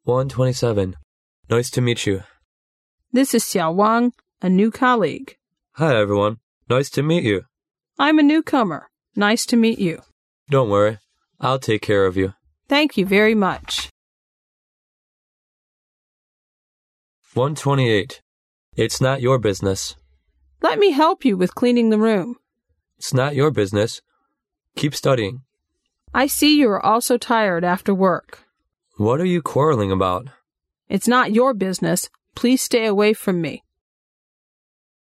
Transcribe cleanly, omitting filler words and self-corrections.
127. Nice to meet you. This is Xiao Wang, a new colleague. Hi, everyone. Nice to meet you. I'm a newcomer. Nice to meet you. Don't worry. I'll take care of you. Thank you very much. 128. It's not your business. Let me help you with cleaning the room. It's not your business. Keep studying. I see you are also tired after work. What are you quarreling about? It's not your business. Please stay away from me.